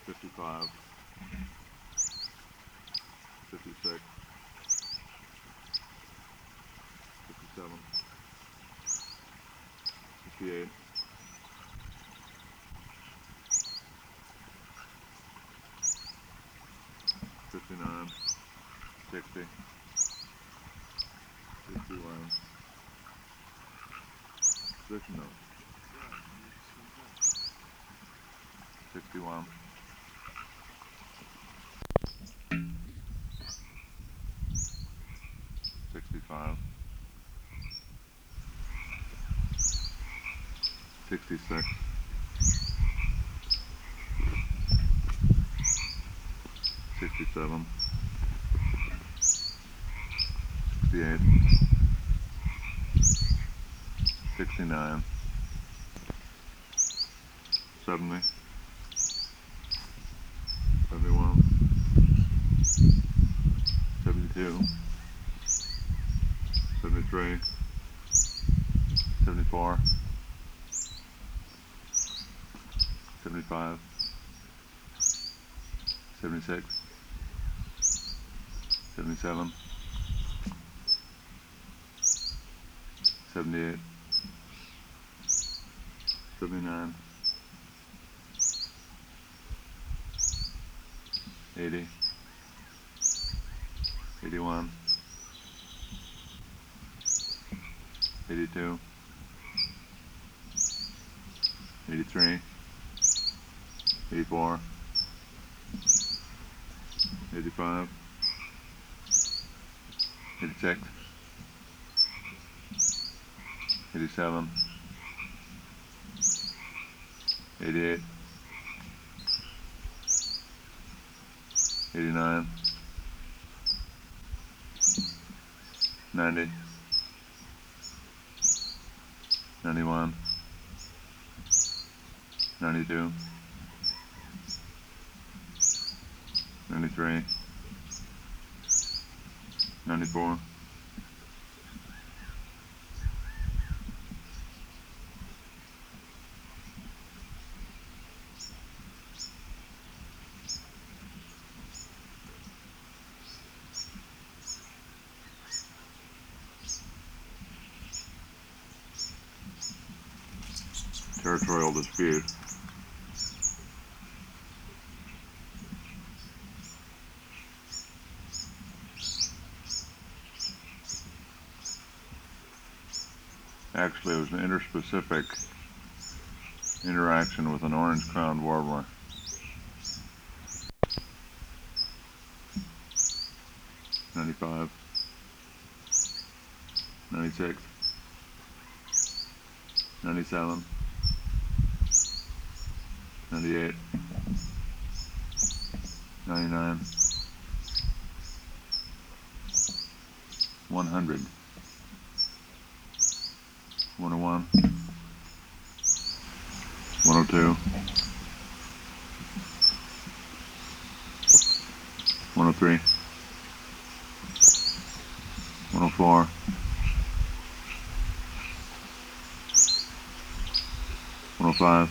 55, 56, 57, 58, 59, 60, 61, 61, 65, 66, 67, 68, 69, 70, 71, 72, 73, 74, 75, 76, 77, 78, 79, 80, 81, 82, 83, 84, 85, 86, 87, 88, 89, 90, 91, 92, 93, 94, 'Territorial dispute'. Actually, it was an interspecific interaction with an orange-crowned warbler. 95, 96, 97, 98, 99, 100, 101, 102, 103, 104, 105,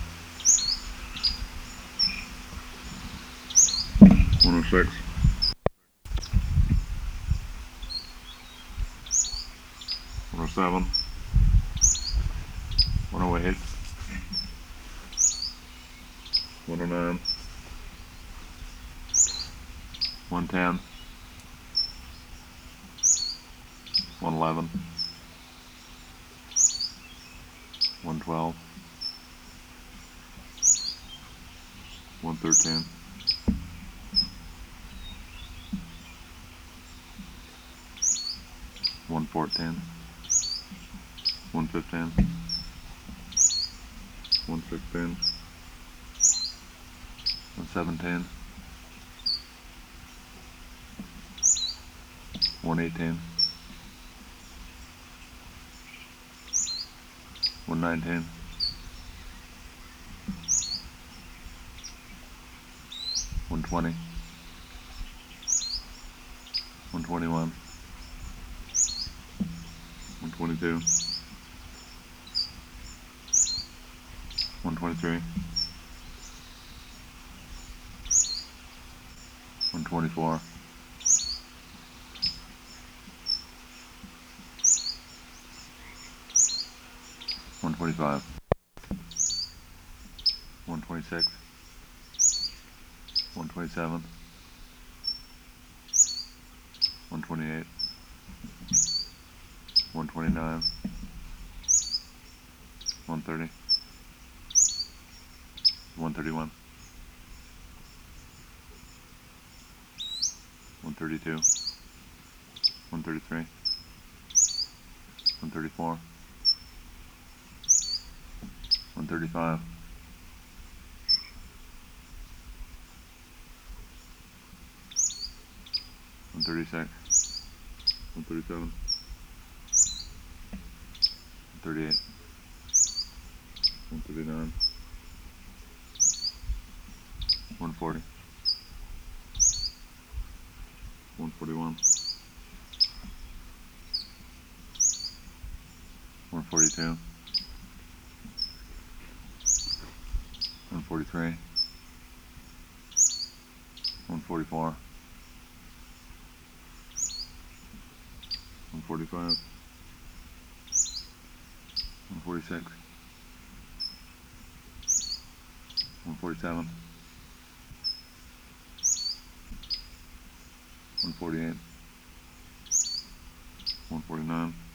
106, 107, 108, 109, 110, 111, 112, 113, 114, 115, 116, 117, 118, 119, 120, 121, 122, 123, 124, 125, 126, 127, 128, 129, 130, 131, 132, 133, 134, 135, 136, 137, 138, 139, 140, 141, 142, 143, 144, 145, 146, 147, 148, 149,